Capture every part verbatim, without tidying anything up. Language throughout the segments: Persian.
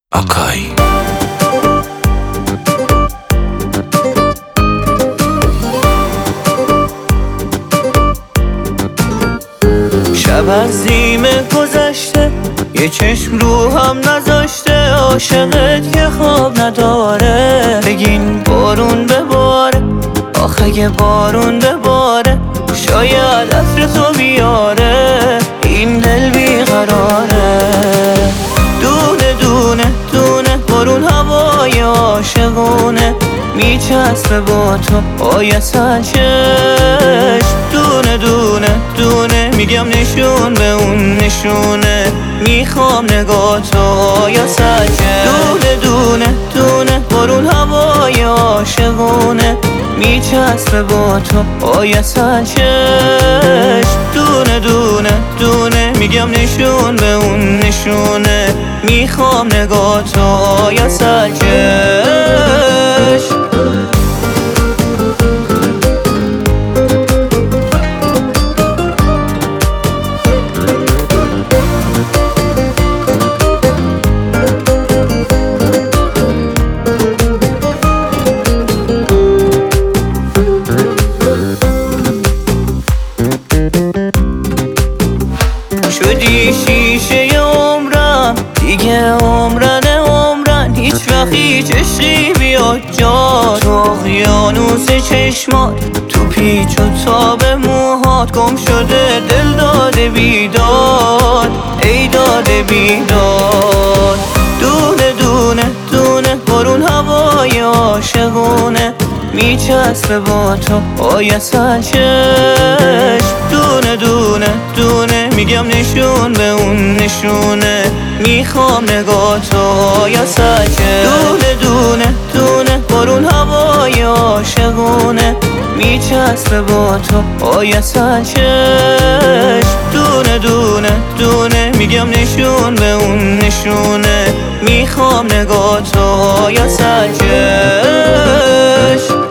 آکای شب از نیمه گذشته یه چشم رو هم نذاشته، عاشقت که خواب نداره. بگین بارون بباره، آخه یه بارون بباره، شاید عطر تو بیاره، این دل بیقراره. دونه دونه دونه بارون هوای عاشقونه، میچسبه با تو آی سرچشم. دونه دونه دونه میگم نشون به اون نشونه، میخوام نگاه تو آیا سرچشم. دونه دونه دونه بارون هوای عاشقونه، میچسبه با تو آیا سرچشم. دونه دونه دونه میگم نشون به اون نشونه، میخوام نگاه تو آیا سرچشم. شدی شیشه عمرم دیگه، عمرن عمرن، هیچ وقت هیچ عشقی بیاد جا. تو اقیانوس چشمات، تو پیچ و تاب موهات، گم شده دل داده بیداد، ای داده بیداد. دونه دونه دونه بارون هوای عاشقونه، میچسبه با تو آی سرچشم. دونه دونه دونه میگم نشون به اون نشونه، میخوام نگاه تو آیا سرچشم. دونه دونه دونه بارون هوای عاشقونه، میچسبه با تو آیا سرچشم. دونه دونه دونه میگم نشون به اون نشونه، میخوام نگاه تو آیا سرچشم.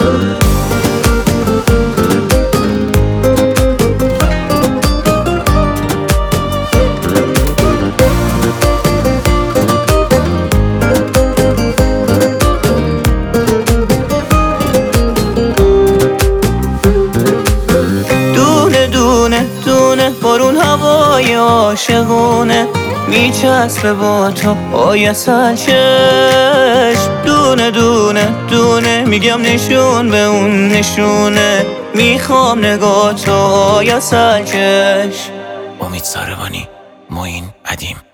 بارون هوای عاشقونه، میچسبه با تو آی سرچشم. دونه دونه دونه میگم نشون به اون نشونه، میخوام نگاه تو آی سرچشم. امید ساربانی، معین ادیم.